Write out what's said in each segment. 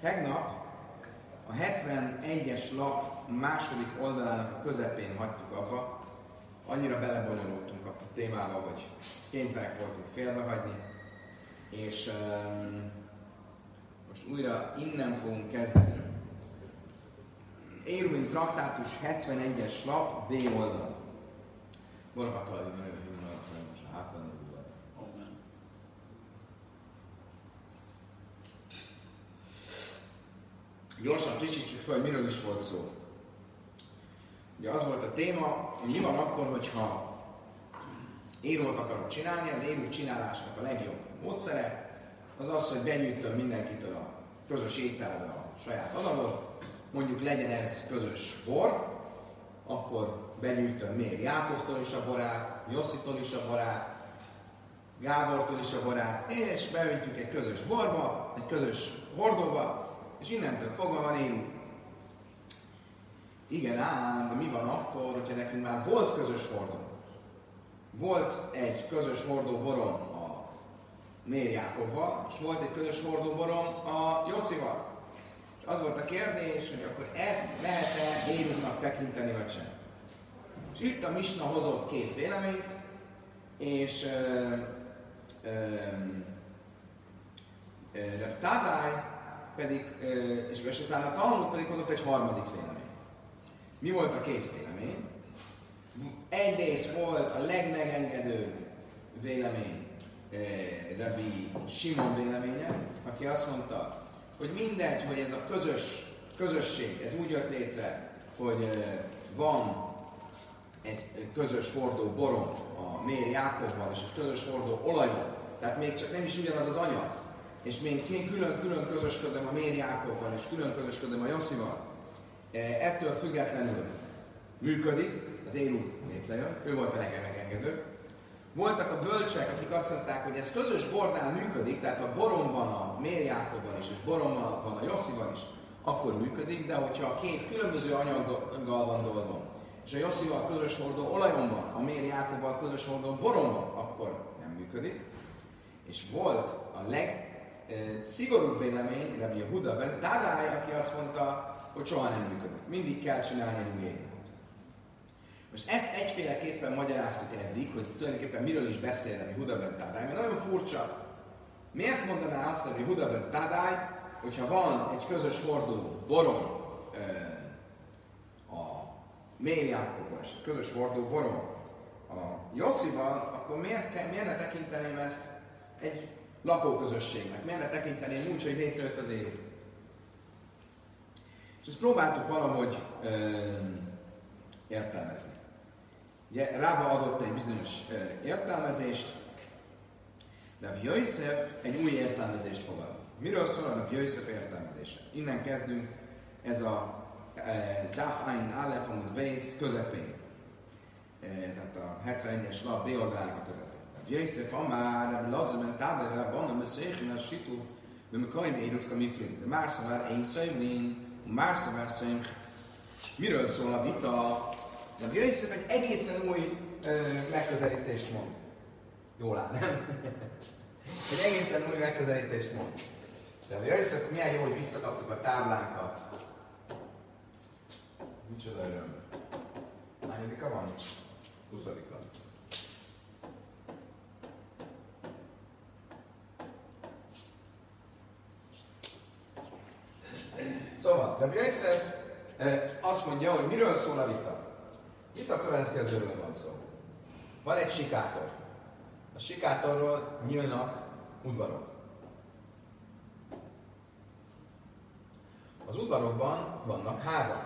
Tegnap a 71-es lap második oldalának a közepén hagytuk abba. Annyira belebonyolultunk a témába, hogy kénytelenek voltunk félbehagyni. És most újra innen fogunk kezdeni. Éruvin traktátus 71-es lap, B oldal. Borakat hallani, nagyon hívnak, most a hákolni úrval. Gyorsan frissítsük fel, hogy miről is volt szó. Ugye az volt a téma, hogy mi van akkor, hogyha érút akarok csinálni. Az éruv csinálásnak a legjobb módszere az az, hogy begyűjtöm mindenkitől a közös ételbe a saját adagot. Mondjuk legyen ez közös bor, akkor begyűjtöm még Jákovtól is a borát, Josszitól is a borát, Gábortól is a borát, és beöntjük egy közös borba, egy közös hordóba, és innentől fogva van éruv. Igen ám, de mi van akkor, hogyha nekünk már volt közös hordó? Volt egy közös hordó borom a Mér Jákovval, és volt egy közös hordó borom a Josszival. És az volt a kérdés, hogy akkor ezt lehet-e éruvnak tekinteni, vagy sem. És itt a Misna hozott két véleményt, és Tadály pedig, és utána a Talmud pedig hozott egy harmadik véleményt. Mi volt a két vélemény? Egyrészt volt a legmegengedőbb vélemény Rabbi Simon véleménye, aki azt mondta, hogy mindegy, hogy ez a közösség, ez úgy jött létre, hogy van egy közös hordó borom a Mér Jákovval, és egy közös hordó olajval, tehát még csak nem is ugyanaz az anyag, és még külön közösködöm a Mér Jákovval, és külön közösködöm a Josszival. Ettől függetlenül működik, az éruv létrejön, ő volt a legmegengedőbb. Voltak a bölcsek, akik azt mondták, hogy ez közös bornál működik, tehát a borom van a Mér Jákovban is, és borom van a Jossziban is, akkor működik, de hogyha a két különböző anyaggal van dolgom, és a Josszival közös hordó olajon van, a Mér Jákovval közös hordó borom van, akkor nem működik. És volt a legszigorúbb vélemény, Rabbi Yehuda ben Tadály, aki azt mondta, hogy soha nem működik. Mindig kell csinálni egy új érút. Most ezt egyféleképpen magyaráztuk eddig, hogy tulajdonképpen miről is beszél Rabbi Yehuda ben Tadály, mert nagyon furcsa. Miért mondaná azt Rabbi Yehuda ben Tadály, hogyha van egy közös hordó borom a Mér Jákovval és egy közös hordó borom a Josszival, akkor miért ne tekinteném ezt egy lakóközösségnek? Miért ne tekinteném úgy, hogy létrejött az éruv? És ezt próbáltuk valahogy értelmezni. Ugye Rába adott egy bizonyos értelmezést, de Rabbi Yosef egy új értelmezést fogad. Miről szól a Rabbi Yosef értelmezése? Innen kezdünk, ez a Daf Ayin Aleph Amud Beis közepén. Tehát a 71-es lap B oldalának a közepén. Rabbi Yosef Amár, Rabbi Lazar ben Tadály, Rabbi Anna Beszéchin, a Situv, de Mekajm Éruv Kamiflin, de Márszavár Ein Szajvlin, Márszavár Szajmch. Miről szól a vita? Rabbi Yosef egy egészen új megközelítést mond. Jól áll, nem? Egy egészen új megközelítést mond. Rabbi Yosef, milyen jó, hogy visszakaptuk a táblánkat. Micsoda öröm. Hányadika van? 20-a. Szóval, Rabbi Yosef azt mondja, hogy miről szól a vita. Itt a következőről van szó. Van egy sikátor. A sikátorról nyílnak udvarok. Az udvarokban vannak házak.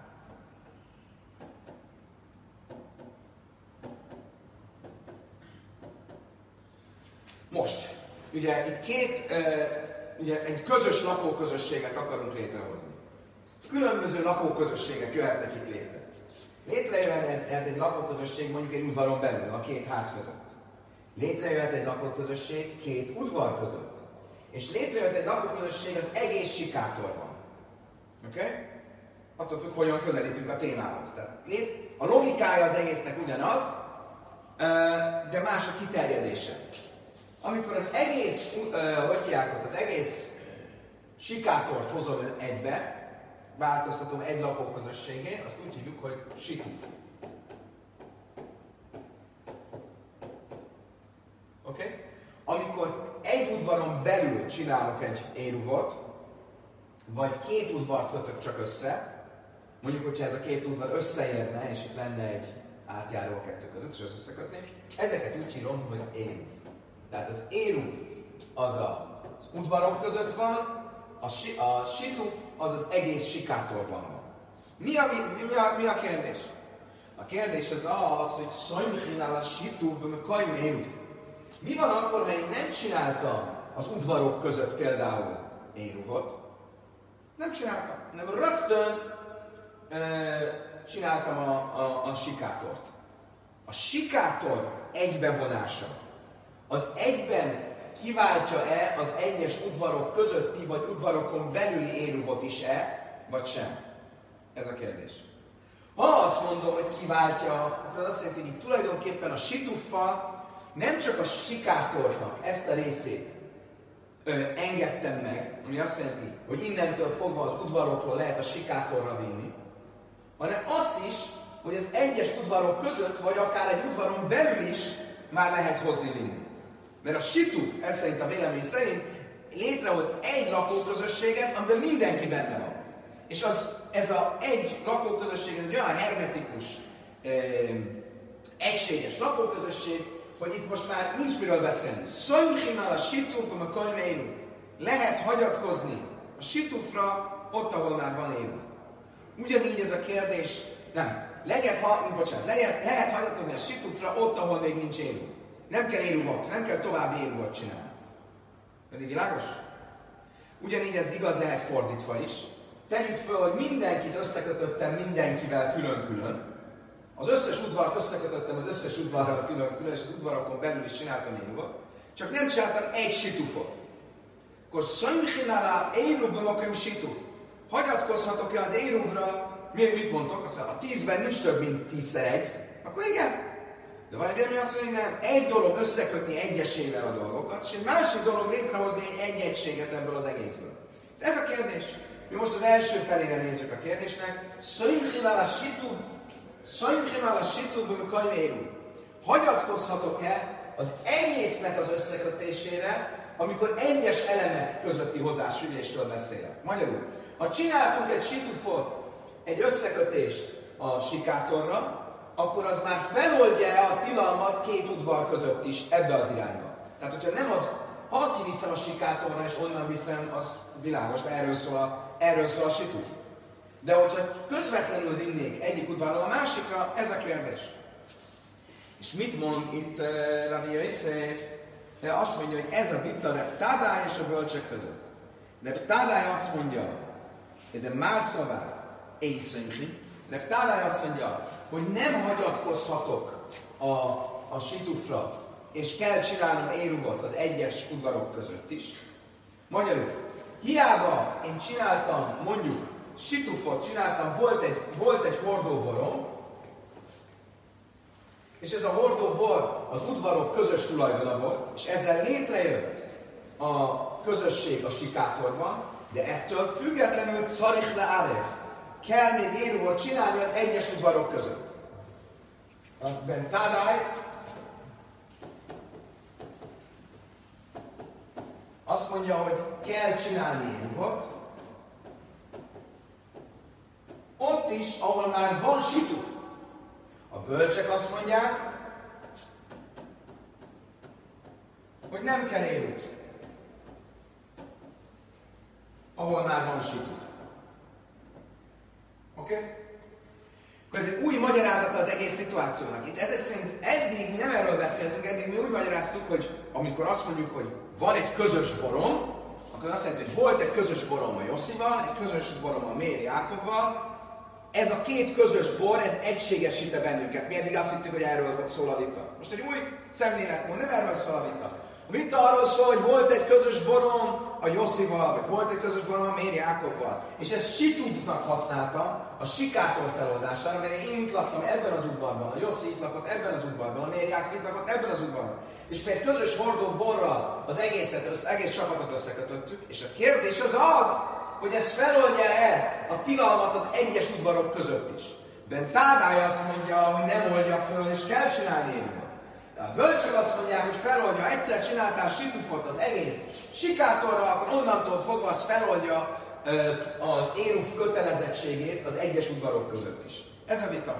Most, ugye itt ugye egy közös lakóközösséget akarunk létrehozni. Különböző lakóközösségek jöhetnek itt létre. Létrejöhet egy lakóközösség mondjuk egy udvaron belül, a két ház között. Létrejöhet egy lakóközösség két udvar között. És létrejöhet egy lakóközösség az egész sikátorban. Oké? Okay? Attól függ, hogyan közelítünk a témához. Tehát a logikája az egésznek ugyanaz, de más a kiterjedése. Amikor az egész, az egész sikátort hozom egybe, változtatom egy lakóközösségén, azt úgy hívjuk, hogy situf. Oké? Amikor egy udvaron belül csinálok egy éruvot, vagy két udvart kötök csak össze, mondjuk, hogyha ez a két udvar összeérne, és itt lenne egy átjáró a kettő között, és az összekötni, ezeket úgy hívom, hogy éruv. Tehát az éruv az az udvarok között van, a situf az az egész sikátorban van. Mi a kérdés? A kérdés az, hogy szajmchinál a situfban, kajm éruv. Mi van akkor, ha én nem csináltam az udvarok között például éruvot? Nem csináltam, hanem rögtön csináltam a sikátort. A sikátor egybevonása az egyben kiváltja-e az egyes udvarok közötti vagy udvarokon belüli éruvot is-e, vagy sem? Ez a kérdés. Ha azt mondom, hogy kiváltja, akkor az azt jelenti, hogy tulajdonképpen a situffal nem csak a sikátornak ezt a részét engedtem meg, ami azt jelenti, hogy innentől fogva az udvarokról lehet a sikátorra vinni, hanem azt is, hogy az egyes udvarok között, vagy akár egy udvaron belül is már lehet hozni-vinni. Mert a situf, ez szerint a vélemény szerint, létrehoz egy lakóközösséget, amiben mindenki benne van. És ez a egy lakóközösség, ez egy olyan hermetikus, egységes lakóközösség, hogy itt most már nincs miről beszélni. Szajmchimál a situfban a kajmeiru. Lehet hagyatkozni a situfra ott, ahol már van éru. Ugyanígy ez a kérdés, lehet hagyatkozni a situfra ott, ahol még nincs éru. Nem kell éruvot, nem kell további éruvot csinálni. Pedig világos? Ugyanígy ez igaz lehet fordítva is. Tegyük föl, hogy mindenkit összekötöttem mindenkivel külön-külön. Az összes udvart összekötöttem az összes udvarral külön-külön, és az udvarokon belül is csináltam éruvot. Csak nem csináltam egy situfot. Akkor szönychinálá éruvban aköm situf. Hagyatkozhatok-e az éruvra? Mit mondtok? A 10-ben nincs több, mint 10x1. Akkor igen. De van egy azt mondja, hogy nem. Egy dolog összekötni egyesével a dolgokat, és egy másik dolog létrehozni egy egységet ebből az egészből. Ez a kérdés. Mi most az első felére nézzük a kérdésnek. Szönychinálá a situbban kajméru. Hagyatkozhatok-e az egésznek az összekötésére, amikor egyes elemek közötti hozzáfűzésről beszélek? Magyarul, ha csináltunk egy situfot, egy összekötést a sikátorra, akkor az már feloldja a tilalmat két udvar között is ebbe az irányba. Tehát, hogyha nem az, ha kiviszem a sikátorra és onnan viszem, az világos, mert erről szól a situf. De hogyha közvetlenül vinnék egyik udvarról a másikra, ez a kérdés. És mit mond itt Rabbi Yosef? Azt mondja, hogy ez a vita Reb Tadály és a bölcsek között. Reb Tadály azt mondja, de már szavár, éjszönkri. Reb Tadály azt mondja, hogy nem hagyatkozhatok a situfra, és kell csinálnom éruvot az egyes udvarok között is. Magyarul, hiába én csináltam, mondjuk, situfot csináltam, volt egy hordóborom, és ez a hordóbor az udvarok közös tulajdona volt, és ezzel létrejött a közösség a sikátorban, de ettől függetlenül szarich le árev. Kell még éruvot csinálni az egyes udvarok között. A Ben Tadály azt mondja, hogy kell csinálni éruvot, ott is, ahol már van situf. A bölcsek azt mondják, hogy nem kell éruv, ahol már van situf. Oké? Akkor ez egy új magyarázata az egész szituációnak. Itt ezek szerint eddig mi nem erről beszéltünk, eddig mi úgy magyaráztuk, hogy amikor azt mondjuk, hogy van egy közös borom, akkor azt jelenti, hogy volt egy közös borom a Joszival, egy közös borom a Méri Jákobval. Ez a két közös bor, ez egységesít bennünket. Mi eddig azt hittük, hogy erről szól a vita. Most egy új szemléletmód, nem erről szól a vita. A vita arról szól, hogy volt egy közös borom a Joszival, vagy volt egy közös borom a Mér Jákobval. És ezt situfnak használta a sikátor feloldására, mert én itt laktam ebben az udvarban, a Joszi itt lakott ebben az udvarban, a Mér Jákob itt lakott ebben az udvarban. És mi egy közös hordó borral az egész csapatot összekötöttük, és a kérdés az az, hogy ez feloldja-e a tilalmat az egyes udvarok között is. Ben Tádály azt mondja, hogy nem oldja föl, és kell csinálni érumot. A bölcsök azt mondják, hogy feloldja, egyszer csináltál situfot az egész sikátorra, akkor onnantól fogva az feloldja az éruf kötelezettségét az egyes udvarok között is. Ez a vita.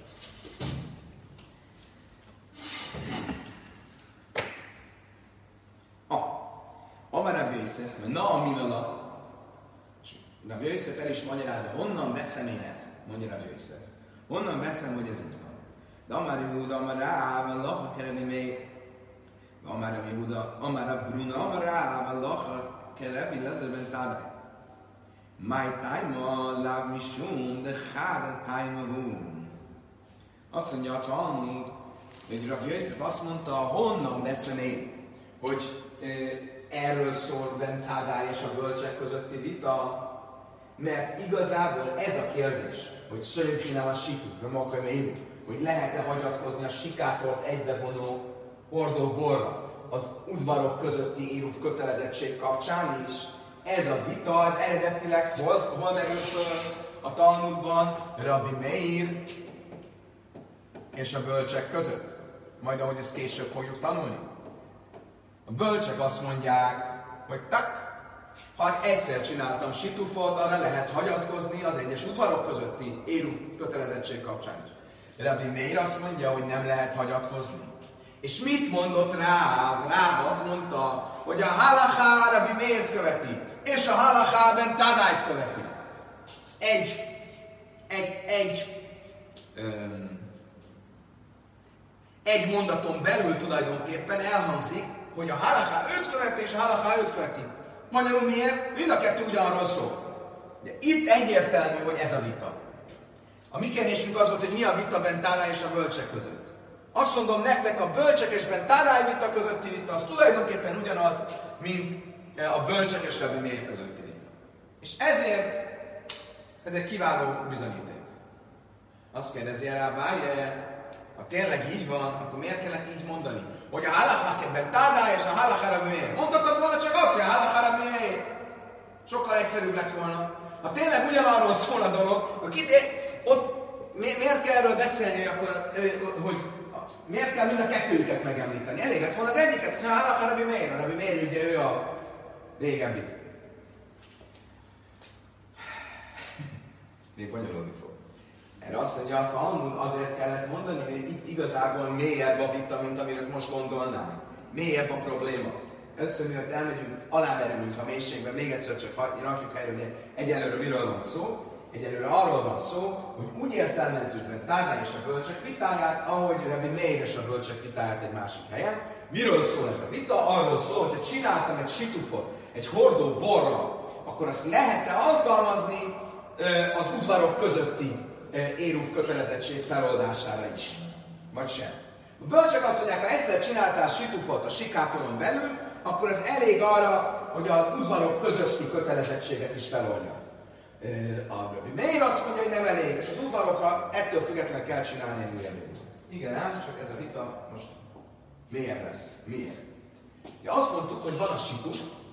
Amar Rabbi Yosef, mert na a minala, és Rabbi Yosef el is magyarázza, honnan veszem én ezt, mondja Rabbi Yosef. Honnan veszem, hogy ez így van. De Amar Yehuda, Amar Ráv, Lacha kereni még, Amar Yehuda, Amar Bruna, Amar Ráv, Lacha kerebi lezerben tádaj. Máj tájma, láv misum, de háda tájma húm. Azt mondja a Talmud, hogy Rabbi Yosef azt mondta, honnan veszem én, hogy erről szól Ben Tádály és a bölcsek közötti vita, mert igazából ez a kérdés, hogy szöjjön a situk, hogy lehet-e hagyatkozni a sikátort egybevonó hordó borra az udvarok közötti éruf kötelezettség kapcsán is. Ez a vita, az eredetileg hol merül föl a Talmudban Rabbi Meir és a bölcsek között. Majd ahogy ezt később fogjuk tanulni. A bölcsek azt mondják, hogy ha egyszer csináltam situfot, arra lehet hagyatkozni az egyes udvarok közötti éruf kötelezettség kapcsán is. Rabbi Meir azt mondja, hogy nem lehet hagyatkozni. És mit mondott Ráv? Ráv azt mondta, hogy a halachá Rabbi Meirt követi, és a halachá Ben Tádályt követi. Egy mondaton belül tulajdonképpen elhangzik, hogy a halachá őt követi, és a halachá őt követi. Magyarul miért? Mind a kettő ugyanarról szól. De itt egyértelmű, hogy ez a vita. A mi kérdésünk az volt, hogy mi a vita Ben Tádály és a bölcsek között. Azt mondom nektek, a bölcsek és Ben Tádály vita közötti vita, az tulajdonképpen ugyanaz, mint a bölcsek és Rabbi Meir közötti vita. És ezért ez egy kiváló bizonyíték. Azt kérdezi rá, ha tényleg így van, akkor miért kellett így mondani? Hogy a halachá Ben Tádály és a halachá Rabbi Meir. Mondhatod volna csak azt, hogy a halachá Rabbi Meir. Sokkal egyszerűbb lett volna. Ha tényleg ugyanarról szól a dolog, akkor ott miért kell erről beszélni, hogy miért kell mind a kettőjüket megemlíteni? Elég lett volna az egyiket, hogy a halachá Rabbi Meir. A Rabbi Meir ugye ő a régebbi. Még bonyolódni fog. Erre azt mondja, a Talmud azért kellett mondani, hogy itt igazából mélyebb a vita, mint amiről most gondolnánk. Mélyebb a probléma. Először, mielőtt elmegyünk, alámerülünk a mélységben, még egyszer csak rakjuk helyre, hogy egyelőre miről van szó. Egyelőre arról van szó, hogy úgy értelmezzük meg Tádály és a bölcsek vitáját, ahogy Rabbi Meir és a bölcsek vitáját egy másik helyen. Miről szól ez a vita? Arról szól, hogy ha csináltam egy situfot, egy hordó borra, akkor azt lehet-e alkalmazni az udvarok közötti éruf kötelezettség feloldására is? Vagy sem. A bölcsek azt mondják, ha egyszer csináltál situfot a sikátoron belül, akkor ez elég arra, hogy az udvarok közötti kötelezettséget is feloldja. A Rabbi Meir azt mondja, hogy nem elég, és az udvarokra ettől függetlenül kell csinálni egy újabb. Igen, ám, csak ez a vita most mélyebb lesz. Miért? Ja, azt mondtuk, hogy van a situ,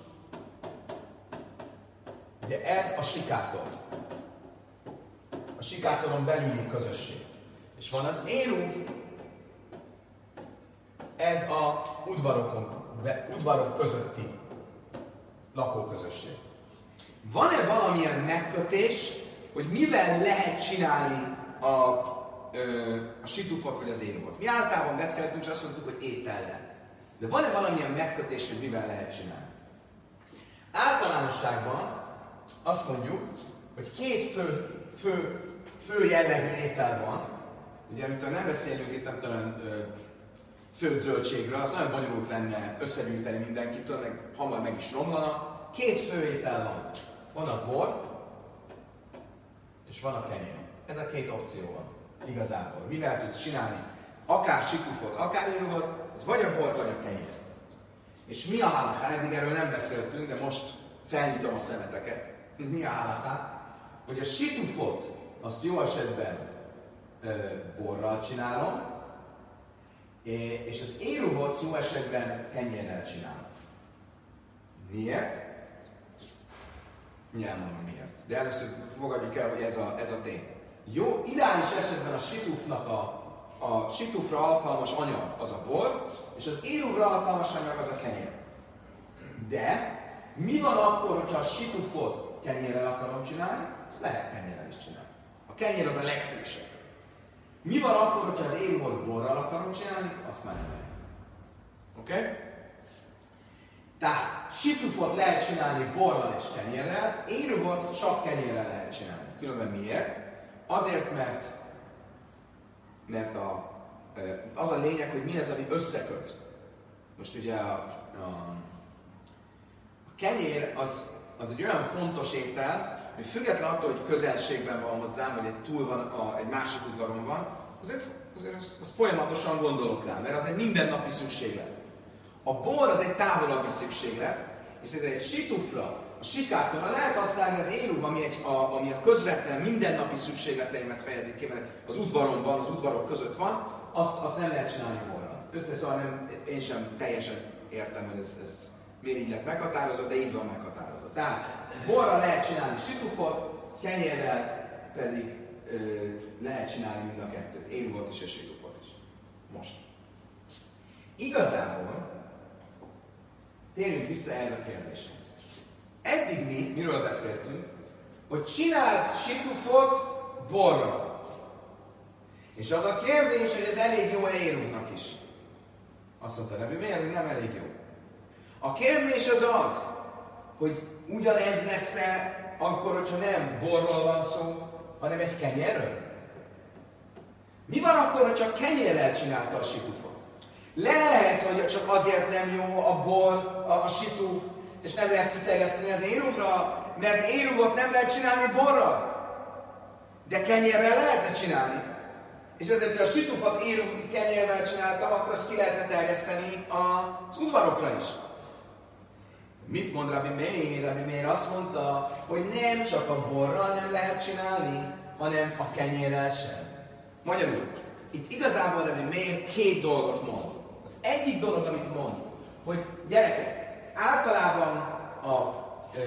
ugye ez a sikátor. A sikátoron belüli közösség. És van az éruf, ez a udvarok közötti lakóközösség. Van-e valamilyen megkötés, hogy mivel lehet csinálni a situfot vagy az érufot? Mi általában beszéltünk, és azt mondtuk, hogy étellel. De van-e valamilyen megkötés, hogy mivel lehet csinálni? Általánosságban azt mondjuk, hogy két fő jellegű étel van. Ugye, amitől nem beszélünk itt, nem talán főtt zöldségről, az nagyon bonyolult lenne összegyűjteni mindenkitől, meg hamar meg is romlana. Két fő étel van. Van a bor, és van a kenyér. Ez a két opció van. Igazából. Mivel tudsz csinálni akár sikufot, akár érufot, ez vagy a bor, vagy a kenyér. És mi a halaká? Eddig erről nem beszéltünk, de most felnyitom a szemeteket. Mi a halaká? Hogy a situfot, azt jó esetben borral csinálom, és az éruvot jó esetben kenyérrel csinálom. Miért? Nyilván mondom miért. De először fogadjuk el, hogy ez a tény. Jó, ideális esetben a situfnak a situfra alkalmas anyag az a bor, és az éruvra alkalmas anyag az a kenyér. De mi van akkor, hogyha a situfot kenyérrel akarom csinálni? Azt lehet kenyérrel is csinálni. A kenyér az a leghősebb. Mi van akkor, hogyha az éruvot borral akarom csinálni? Azt már nem lehet. Oké? Tehát situfot lehet csinálni borral és kenyérrel, éruvot csak kenyérrel lehet csinálni. Különben miért? Azért, mert az a lényeg, hogy mi az, ami összeköt. Most ugye a kenyér az egy olyan fontos étel, hogy független attól, hogy közelségben van hozzám, vagy túl van, egy másik udvaron van, azért azt folyamatosan gondolok rá, mert az egy mindennapi szükséglet. A bor az egy távolabbi szükséglet, és ez egy situfra, a sikátorra lehet használni az éruv, ami a közvetlen mindennapi szükségleteimet fejezik ki, mert az udvaron van, az udvarok között van, azt nem lehet csinálni borral. Szóval én sem teljesen értem, hogy ez miért így lett meghatározva, de így van meghatározva. Tehát borral lehet csinálni situfot, kenyérrel pedig lehet csinálni mind a kettőt, éruvot is és situfot is. Most. Igazából térjünk vissza ehhez a kérdéshez. Eddig mi, miről beszéltünk, hogy csinált situfot borral. És az a kérdés, hogy ez elég jó éruvnak is. Azt mondta Rebbi, miért nem elég jó? A kérdés az, hogy ugyanez lesz-e akkor, hogyha nem borról van szó, hanem egy kenyérről? Mi van akkor, hogyha kenyérrel csinálta a situfot? Lehet, hogy csak azért nem jó a bor, a situf, és nem lehet kiterjeszteni az éruvra, mert éruvot nem lehet csinálni borral. De kenyérrel lehetne csinálni. És ezért, ha a situfot éruvot kenyérrel csináltam, akkor azt ki lehetne terjeszteni az udvarokra is. Mit mond Rabbi Meir? Rabbi Meir azt mondta, hogy nem csak a borral nem lehet csinálni, hanem a kenyérrel sem. Magyarul, itt igazából Rabbi Meir két dolgot mond. Az egyik dolog, amit mond, hogy gyerekek, általában a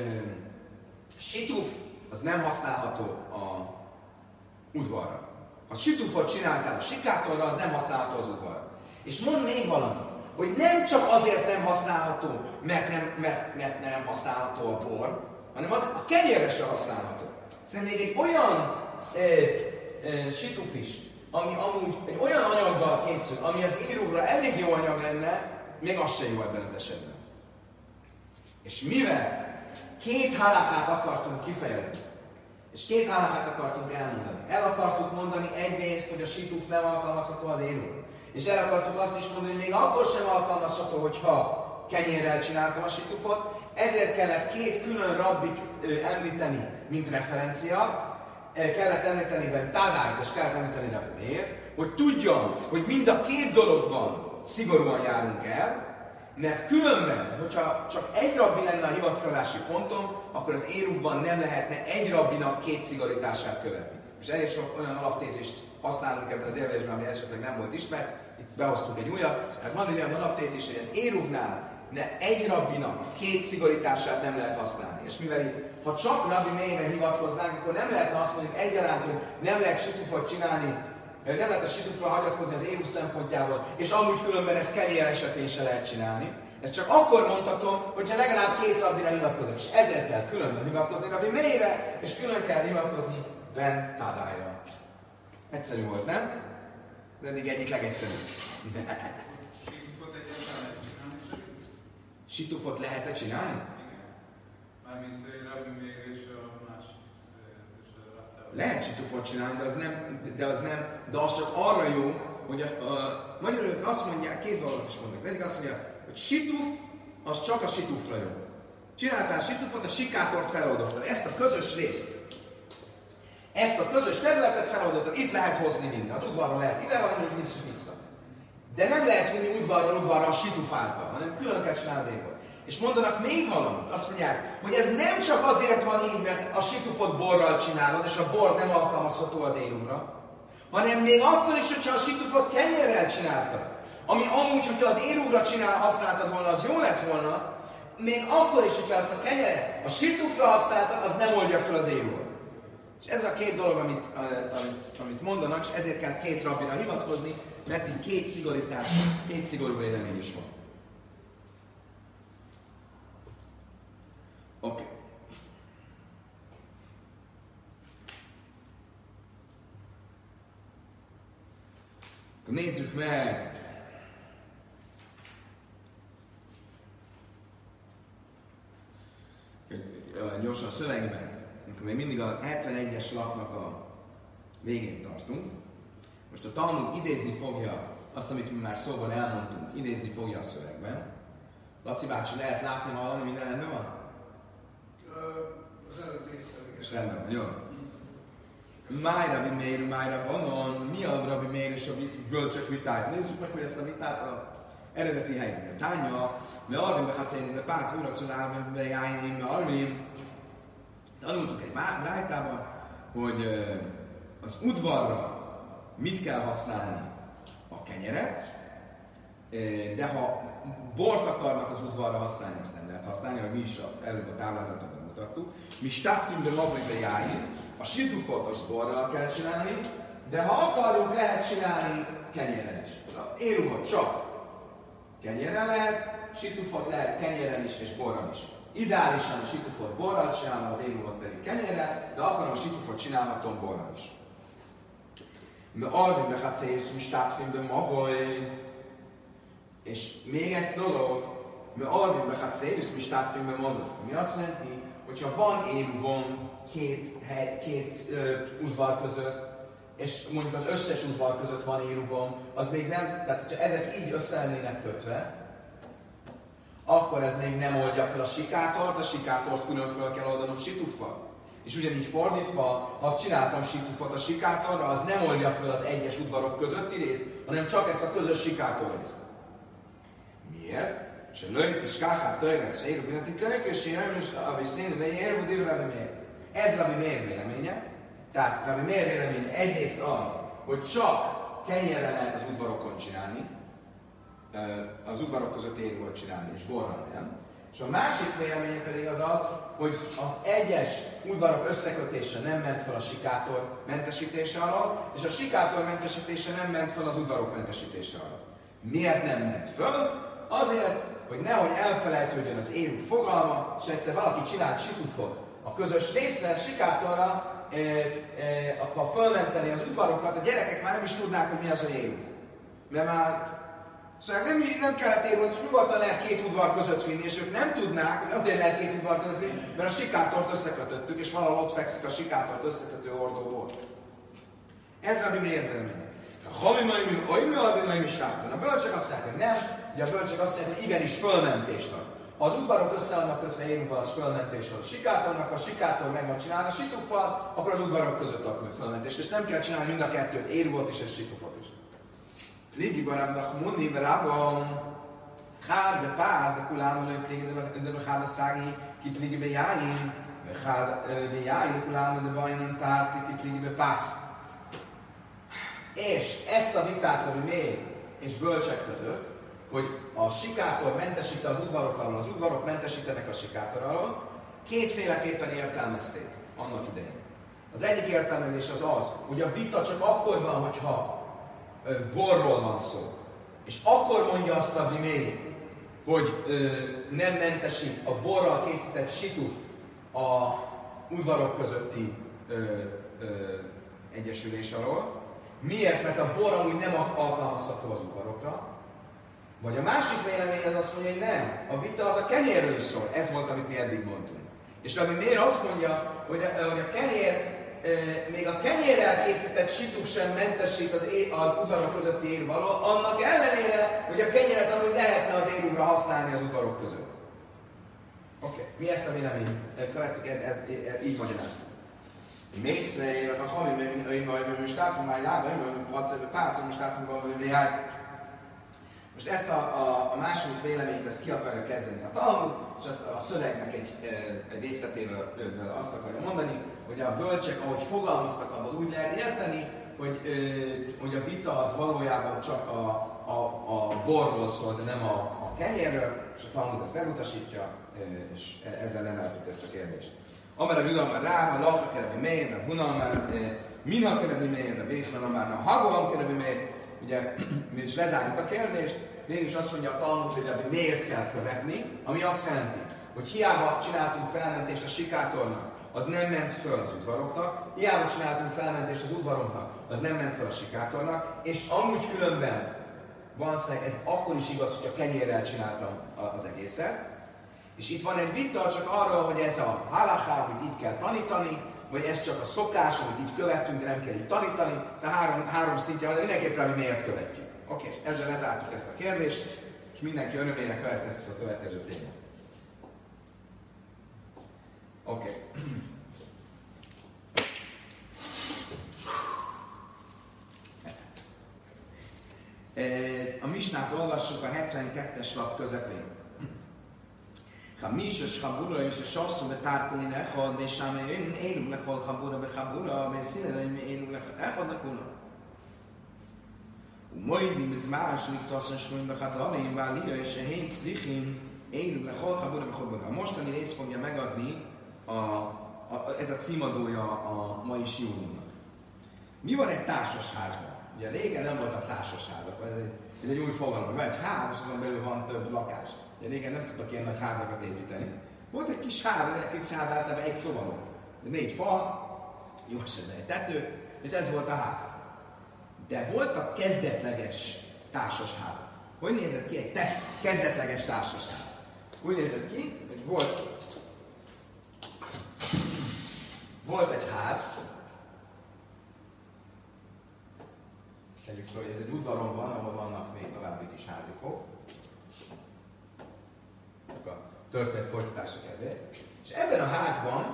situf az nem használható a udvarra. Ha situfot csináltál a sikátorra, az nem használható az udvarra. És mond még valamit, hogy nem csak azért nem használható, mert nem használható a bor, hanem az a kenyérre sem használható. Szerintem még egy olyan situf is, ami amúgy egy olyan anyaggal készül, ami az éruvra elég jó anyag lenne, még az sem jó ebben az esetben. És mivel két halakát akartunk kifejezni, és két halakát akartunk elmondani. El akartuk mondani egyrészt, hogy a situf nem alkalmazható az éruvra. És el akartuk azt is mondani, hogy még akkor sem alkalmazható, hogyha kenyérrel csináltam a situfot, ezért kellett két külön rabbit említeni, mint referencia. Kellett említeni Ben Tadályt, és kellett említeni Rabbi Meir, hogy tudjam, hogy mind a két dologban szigorúan járunk el, mert különben, hogyha csak egy rabbi lenne a hivatkozási pontom, akkor az éruvban nem lehetne egy rabbinak két szigorítását követni. És elég sok olyan alaptézist használunk ebben az érvelésben, ami esetleg nem volt ismert, itt behoztunk egy újat. Hát van egy olyan alaptézis, hogy az éruvnál egy rabbinak két szigorítását nem lehet használni. És mivel itt, ha csak Rabbi Meirre hivatkoznánk, akkor nem lehetne azt mondani egyaránt, hogy nem lehet situfot csinálni, nem lehet a situfra hagyatkozni az éruv szempontjából, és amúgy különben ezt kenyér esetén se lehet csinálni. Ezt csak akkor mondhatom, hogyha legalább két rabbira hivatkozok, és ezért kell külön hivatkozni Rabbi Meirre, és külön kell hivatkozni Ben Tadályra. Egyszerű volt, nem? De eddig egyik legegyszerűbb. Situfot lehet-e csinálni? Igen. Mármint Rabbi Meir és a másik. Lehet situfot csinálni, de az csak arra jó, hogy magyarul azt mondják, két dolgot is mondnak. Az egyik azt mondja, hogy situf, az csak a situfra jó. Csináltál situfot, a sikátort feloldottad. Ezt a közös részt, ezt a közös területet feloldottad, itt lehet hozni minden. Az udvarra lehet ide vagy vissza. De nem lehet vinni udvarra a situfáltal, hanem külön kell csinálni éjjel. És mondanak még valamit, azt mondják, hogy ez nem csak azért van így, mert a situfot borral csinálod, és a bor nem alkalmazható az éruvra, hanem még akkor is, hogyha a situfot kenyérrel csináltad, ami amúgy, hogyha az éruvra használtad volna, az jó lett volna, még akkor is, hogyha azt a kenyeret a situfra használtad, az nem oldja fel az éruvra. És ez a két dolog, amit mondanak, és ezért kell két rabbira hivatkozni, mert itt két szigorú vélemény is van. Oké. Akkor nézzük meg. Gyorsan a szövegben. Akkor még mindig a 71-es lapnak a végén tartunk. Most a Talmud idézni fogja azt, amit mi már szóban elmondtunk, idézni fogja a szövegben. Laci bácsi, lehet látni, hallani, minden rendben van? Az előbb néztem, igen. És rendben van, jó. Máj Rabbi Meir, Máj Rabbi Anon, mi a Rabbi Meir és a bölcsök vitája? Nézzük meg, hogy ezt a vitát a eredeti helyünkben. Tánya, mert arvim behacénim, de pász uracolában, bejájnim, arvim. Tanultuk egy brájtában, hogy az udvarra mit kell használni? A kenyeret, de ha bort akarnak az udvarra használni, azt nem lehet használni, ahogy mi is előbb a táblázaton bemutattuk. Mi státfilmben magribe járjunk, a situfot az borral kell csinálni, de ha akarjuk, lehet csinálni kenyérrel is. Éruvot csak kenyérrel lehet, situfot lehet kenyérrel is és borral is. Ideálisan a situfot borral csinálom, az éruvot pedig kenyérrel, de akarom a situfot csinálhatom borral is. Mert arvim behacész, mi státfilmben mavoly. És még egy dolog, mert arvim behacész, mi státfilmben mavoly. Mi azt jelenti, hogyha van éruvom két udvar között, és mondjuk az összes udvar között van éruvom, az még nem, tehát hogyha ezek így össze lennének kötve, akkor ez még nem oldja fel a sikátort külön fel kell oldanom situffal. És ugyanígy fordítva, ha csináltam situfot a sikátorra, az nem oldja fel az egyes udvarok közötti részt, hanem csak ezt a közös sikátor részt. Miért? És a lőjt és káhát törget, és érő büneti kölyk, és ami színű, de érő büneti Rabbi Meir. Ez Rabbi Meir véleménye. Tehát Rabbi Meir véleménye egyrészt az, hogy csak kenyérrel lehet az udvarokon csinálni, az udvarok között érőt csinálni, és borral nem. És a másik véleménye pedig az, hogy az egyes udvarok összekötése nem ment fel a sikátor mentesítése alól, és a sikátor mentesítése nem ment fel az udvarok mentesítése alól. Miért nem ment föl? Azért, hogy nehogy elfelejtődjön az érú fogalma, és egyszer valaki csinált situfot a közös részre, sikátorra, akkor fölmenteni az udvarokat, a gyerekek már nem is tudnák, hogy mi az a érú. Mert már szóval nem kellett érni, hogy nyugodtan lehet két udvar között vinni, és ők nem tudnák, hogy azért lehet két udvar között vinni, mert a sikátort összekötöttük, és valahol ott fekszik a sikátort összekötő hordóból. Ez Rabbi Meir véleménye. A halimaim, olymi is látvan. A bölcsek azt mondják, hogy nem, ugye a bölcsek azt mondják, hogy igenis fölmentést ad. Ha az udvarok össze vannak kötve érúval, az fölmentést ad a sikátornak, a sikátor meg van csinálva a situffal, akkor az udvarok között ad fölmentést, és nem kell csinálni mind a kettőt, érúvot is és situfot is. Ligi barabnak munni, barabam, חד בפס, לכולנו לא יפליגי בחד הסגי, כי פליגי ביין, וחד ביין, לכולנו דבוין אנטרטי, כי פליגי בפס. És ezt a vitát, ami még és bölcsek között, hogy a sikátor mentesít az udvarok alól, az udvarok mentesítenek a sikátor alól, kétféleképpen értelmezték annak idején. Az egyik értelmezés az, hogy a vita csak akkor van, hogyha borról van szó. És akkor mondja azt a Meir, hogy nem mentesít a borral készített situf a udvarok közötti egyesülés alól. Miért? Mert a bor amúgy nem alkalmazható az udvarokra. Vagy a másik vélemény az azt mondja, hogy nem. A vita az a kenyérről is szól. Ez volt, amit mi eddig mondtunk. És ami miért azt mondja, hogy a kenyér, még a kenyérrel készített situf sem mentesít az udvarok közötti érv alól, annak ellenére, hogy a kenyeret amúgy lehetne az érúra használni az udvarok között. Oké. Mi ezt a véleményt követtük, így magyaráztuk. Mészre, a hali, mert staat van már lába, mert hadszerbe párszor, staat van valami jár. Most ezt a második véleményt ezt ki akarja kezdeni a Talmud, és azt a szövegnek egy részletével azt akarja mondani, hogy a bölcsek, ahogy fogalmaztak, abban úgy lehet érteni, hogy a vita az valójában csak a borról szól, de nem a kenyérről, és a Talmud ezt elutasítja, és ezzel lezártuk ezt a kérdést. Amara Vilamar rá, a Lacha Kerebi Meir, a Hunalmár, Mina Kerebi Meir, a Békmanamár, a Hagolam Kerebi Meir, ugye, mi is lezárjuk a kérdést, végül is azt mondja a Talmud, hogy Rabbi Meirt kell követni, ami azt jelenti, hogy hiába csináltunk felmentést a sikátornak, az nem ment föl az udvaroknak, hiába csináltunk felmentést az udvaroknak, az nem ment föl a sikátornak, és amúgy különben van szeg, ez akkor is igaz, hogy a kenyérrel csináltam az egészet, és itt van egy vita csak arról, hogy ez a halaká, amit itt kell tanítani, vagy ez csak a szokás, amit így követünk, de nem kell így tanítani. Ez a három szintje van, de mindenképpen mi miért követjük. Oké, ezzel lezártuk ezt a kérdést, és mindenki örömére következik a következő témát. Oké. A Misnát olvassuk a 72-es lap közepén. חמישה שחבורה יש ששוסו ותרפלי לאכול ושם אילו לכל חבורה וחבורה וסילה אילו לאכול לכולו. ומוידים בזמן שנקצוס שרויים בחדרים ועלייה שהם צריכים אילו לכל חבורה וחבורה. Mostani rész fogja megadni ez a címadója a mai sióunknak. Mi van egy társasházban? Ugye régen nem voltak társasházak, ez egy új fogalom. Van egy ház, és azon belül van több lakás. Ugye régen nem tudtak ilyen nagy házakat építeni. Volt egy kis ház, egy kis ház általában egy szoba volt. 4 fal, jó esetben egy tető, és ez volt a ház. De voltak kezdetleges társasházak. Hogy nézett ki egy kezdetleges társasház? Úgy nézett ki, hogy volt egy ház, tegyük fel, hogy ez egy udvaron van, ahol vannak még további kis házikok. A történet folytatása kedvéért. És ebben a házban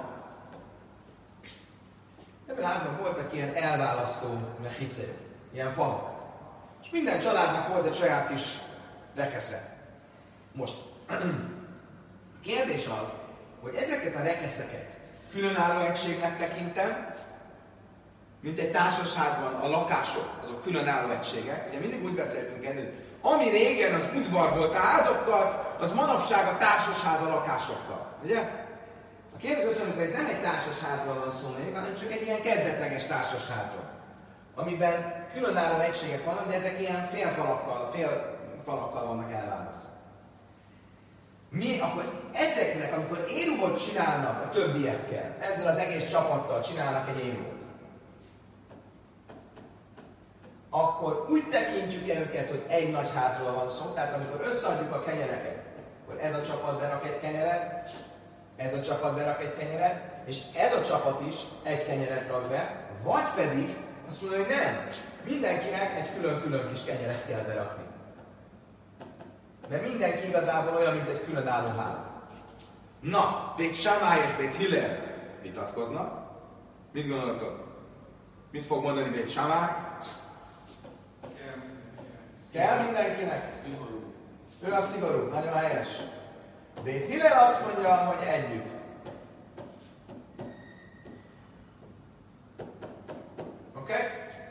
voltak ilyen elválasztó mechicek, ilyen falak. És minden családnak volt egy saját kis rekesze. Most, a kérdés az, hogy ezeket a rekeszeket különálló egységnek tekintem, mint egy társasházban a lakások, azok különálló egységek. Ugye mindig úgy beszéltünk előtt, ami régen az udvar volt a házokkal, az manapság a társasház a lakásokkal. Ugye? A kérdés azt mondjuk, hogy nem egy társasházról van szó még, hanem csak egy ilyen kezdetleges társasházról, amiben különálló egységek vannak, de ezek ilyen félfalakkal vannak elválasztva. Mi akkor ezeknek, amikor éruvot csinálnak a többiekkel, ezzel az egész csapattal csinálnak egy éruvot, akkor úgy tekintjük őket, hogy egy nagy házról van szó, tehát amikor összeadjuk a kenyereket, akkor ez a csapat berak egy kenyeret, ez a csapat berak egy kenyeret, és ez a csapat is egy kenyeret rak be, vagy pedig azt mondja, hogy nem, mindenkinek egy külön-külön kis kenyeret kell berakni. Mert mindenki igazából olyan, mint egy különálló ház. Na, Bét Sámály és Bét Hillel vitatkoznak. Mit gondoltok? Mit fog mondani Bét Sámály? Kell mindenkinek? Szigorú. Ő a szigorú, nagyon helyes. Bét Hillel azt mondja, hogy együtt. Oké? Okay?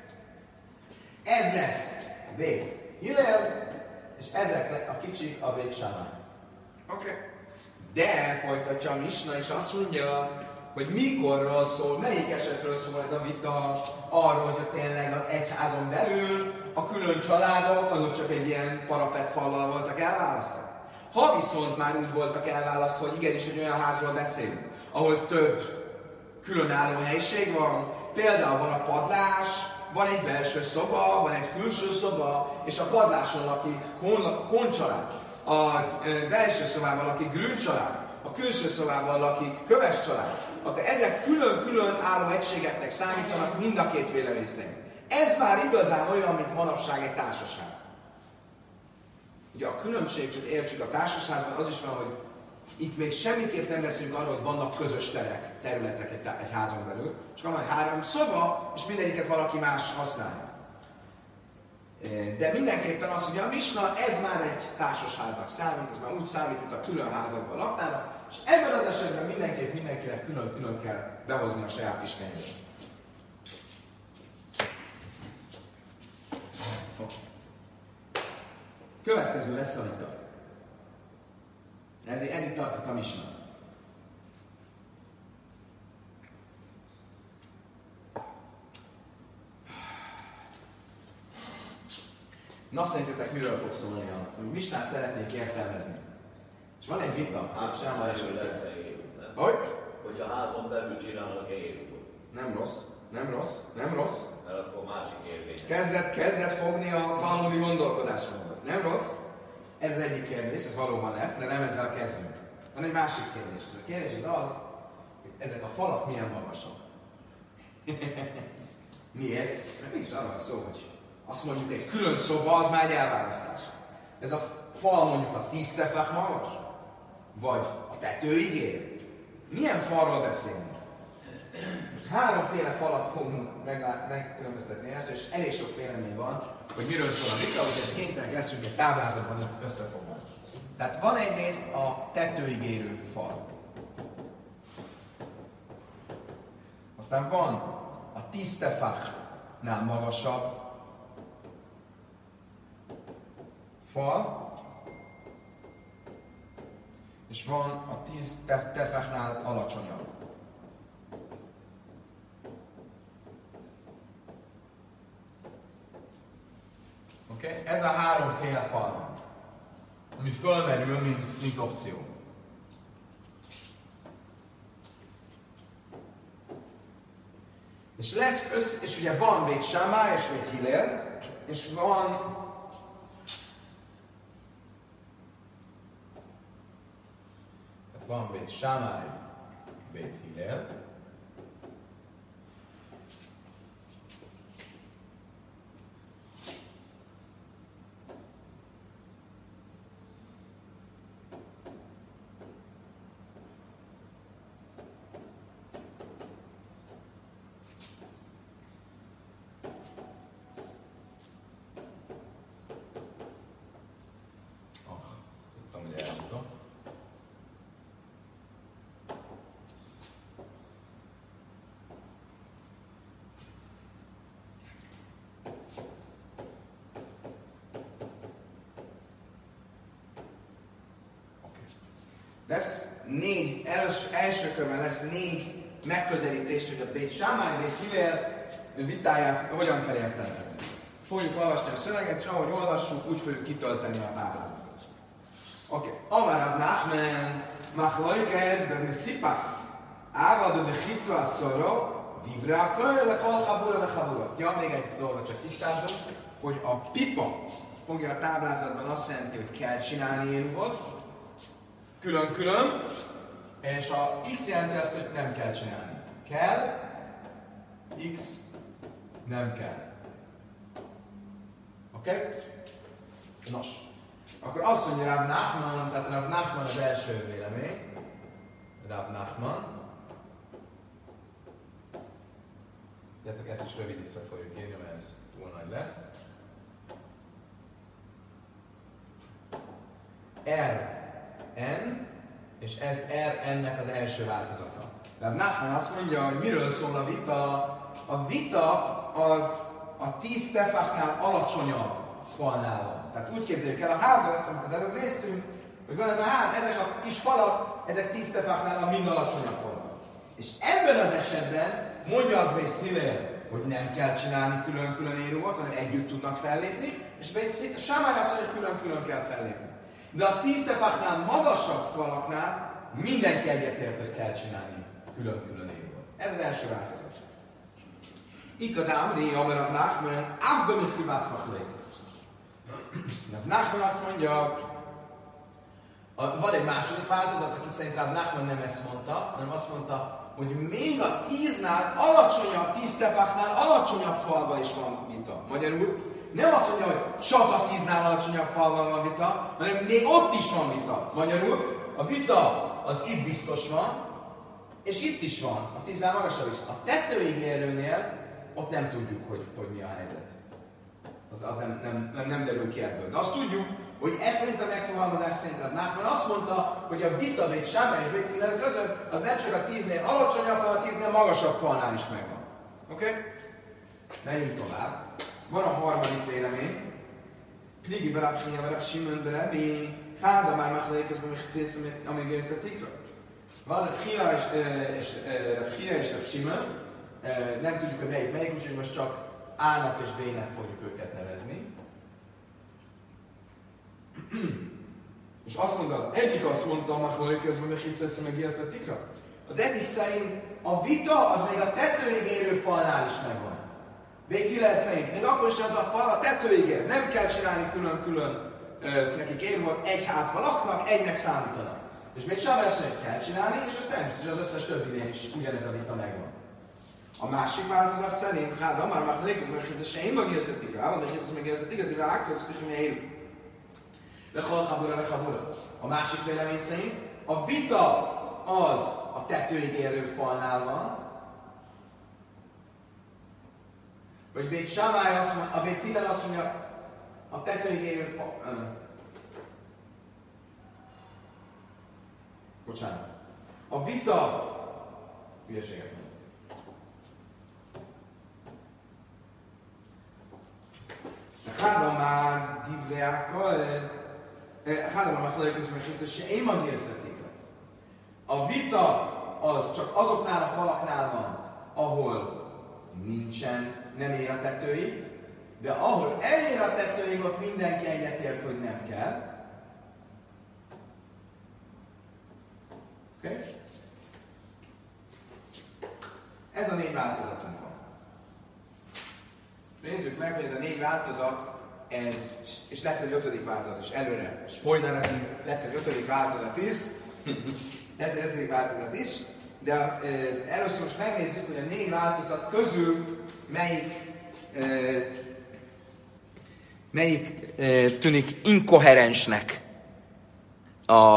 Ez lesz Bét Hillel, és ezek a kicsik a Bét Sámály. Oké? Okay. De folytatja a Misna, és azt mondja, hogy mikorról szól, melyik esetről szól ez a vita, arról, hogy tényleg az egyházon belül a külön családok, azok csak egy ilyen parapetfallal voltak elválasztva. Ha viszont már úgy voltak elválasztva, hogy igenis egy olyan házról beszélünk, ahol több különálló helység van, például van a padlás, van egy belső szoba, van egy külső szoba, és a padláson lakik koncsalád, a belső szobában lakik grűncsalád, a külső szobában lakik köves család, akkor ezek külön-külön álló egységeknek számítanak mind a két vélemény szerint. Ez már igazán olyan, mint manapság egy társasház. Ugye a különbség, csak értsük a társasházban, az is van, hogy itt még semmiképp nem beszélünk arról, hogy vannak közös területek egy házon belül, csak van 3 szoba, és mindegyiket valaki más használja. De mindenképpen az, hogy a misna, ez már egy társasháznak számít, ez már úgy számít, mint a külön házakban laknának, és ebben az esetben mindenképp mindenkinek külön-külön kell behozni a saját kis kenyeret. Következő lesz a vita. Eddig tartott a misna. Na szerintetek miről fog szólni a misnát szeretnék értelmezni? És van egy vita, sem van lesz nem? Hogy? Hogy a házon belül csinálnak érút. Nem rossz, nem rossz, nem rossz. Mert akkor másik érvény. Kezdett fogni a talmudi gondolkodásmódot. Nem rossz? Ez az egyik kérdés, ez valóban lesz, de nem ezzel kezdünk. Van egy másik kérdés. Ez a kérdés az, hogy ezek a falak milyen magasak. Miért? Mert mégis arról szó, hogy azt mondjuk egy külön szoba, az már egy elválasztás. Ez a fal mondjuk a 10 tefach magas? Vagy a tetőig ér? Milyen falról beszélünk? Most háromféle falat fogunk megkülönböztetni, és elég sok vélemény van, hogy miről szól a vita, hogy ezt kénytelen kezdjünk egy táblázatban összefoglalni. Tehát van egyrészt a tetőig érő fal. Aztán van a 10 tefachnál magasabb fal, és van a 10 tefachnál alacsonyabb. Okay? Ez a háromféle fal van, ami fölmerül, mint opció. És lesz és ugye van Bét Sámá és Bét Hillel, és van Bét Sámá, Bét Hillel, tudtam, hogy elmondtam. Lesz első körben lesz 4 megközelítést, hogy a Bét Sámá, Bét Hillel vitáját hogyan kell értelmezni. Fogjuk olvasni a szöveget, és ahogy olvassuk, úgy fogjuk kitölteni a táblázatot. Oké. Amar Rav Nachman, machlokes b'mesipas, avad b'chitzva szoro, divra kör lechol chabura lechabura. Ja, még egy dolgot csak tisztázunk, hogy a pipa fogja a táblázatban azt jelenti, hogy kell csinálni éruvot, külön-külön, és a X jelenti azt, hogy nem kell csinálni. Kell, X nem kell. Oké? Okay? Nos. Akkor azt mondja Rav Nachman, tehát Rav Nachman az első vélemény. Rav Nachman. Gyertek, ezt is rövidítve fogjuk írni, mert ez túl nagy lesz. N, és ez Rn-nek az első változata. Rav Nachman azt mondja, hogy miről szól a vita. A vita az a 10 tefachnál alacsonyabb falnál van. Tehát úgy képzeljük el a házat, amit az előbb néztünk, hogy van ez a ház, ezek a kis falak, ezek 10 tefachnál mind alacsonyabb falak. És ebben az esetben mondja az Bét Hillel, hogy nem kell csinálni külön-külön éruvot, hanem együtt tudnak fellépni, és Bét Sámá azt mondja, hogy külön-külön kell fellépni. De a 10 tefachnál magasabb falaknál mindenki egyetért, hogy kell csinálni külön-külön éruvot. Ez az első változat. Ikadám, Amar Rav Nachman, Avda Messivász Machlékos. Rav Nachman azt mondja, van egy második változat, aki szerint Rav Nachman nem ezt mondta, hanem azt mondta, hogy még a 10-nál alacsonyabb, 10 tefachnál alacsonyabb falban is van vita. Magyarul nem azt mondja, hogy csak a 10-nál alacsonyabb falban van vita, hanem még ott is van vita. Magyarul a vita az itt biztos van, és itt is van, a 10-nál magasabb is. A tetőig érőnél ott nem tudjuk, hogy mi a helyzet. az nem derül ki ebből. De azt tudjuk, hogy ez szerint a megfogalmazás szerint a Nachman azt mondta, hogy a vita Bét Sámai és Bét Hillel között az nem csak a 10-nél alacsonyabb, hanem a 10-nél magasabb falnál is megvan. Oké? Menjünk tovább. Van a harmadik vélemény. Pligi Barabchia, Barab Simon, Barabi, Háda már Machalai közben még célsz, amíg érztetikra. Van a Chia és Rab Simon, nem tudjuk, hogy melyik, úgyhogy most csak A-nak és B-nek fogjuk őket nevezni. És azt mondta, az egyik azt mondta, Machalai közben még célsz, amíg érztetikra. Az egyik szerint a vita az még a tetőig érő falnál is megvan. Bét Hillel szerint, még akkor is az a fal a tetőig ér. Nem kell csinálni külön-külön, nekik ér volt, egy házban laknak, egynek számítanak. És Bét Sámai azt mondja, hogy kell csinálni, és az természetesen az összes többinél is ugyanez a vita megvan. A másik változat szerint, hát a már második, az meg hogy se én megérzetik rá, vagy ez megérzetik, de ráktól azt hogy ér. Lechabura. A másik vélemény szerint a vita az a tetőig érő falnál van, vagy Bét Sámai azt mondja, a Bét Hillel azt mondja, a tetőig érő fal... Bocsánat. A vita... Hülyeséget mondom. Hádam már divreákkal... Hádam már felelőkezve, hogy se én magérezhetik. A vita az csak azoknál a falaknál van, ahol nem ér a tetőig, de ahol elér a tetőig, ott mindenki egyetért, hogy nem kell. Oké? Okay? Ez a 4 változatunk van. Nézzük meg, hogy ez a 4 változat, és lesz egy 5. változat is. Előre spoilerezünk, lesz egy 5. változat is. Ez egy 5. változat is. De először most megnézzük, hogy a 4 változat közül melyik tűnik inkoherensnek a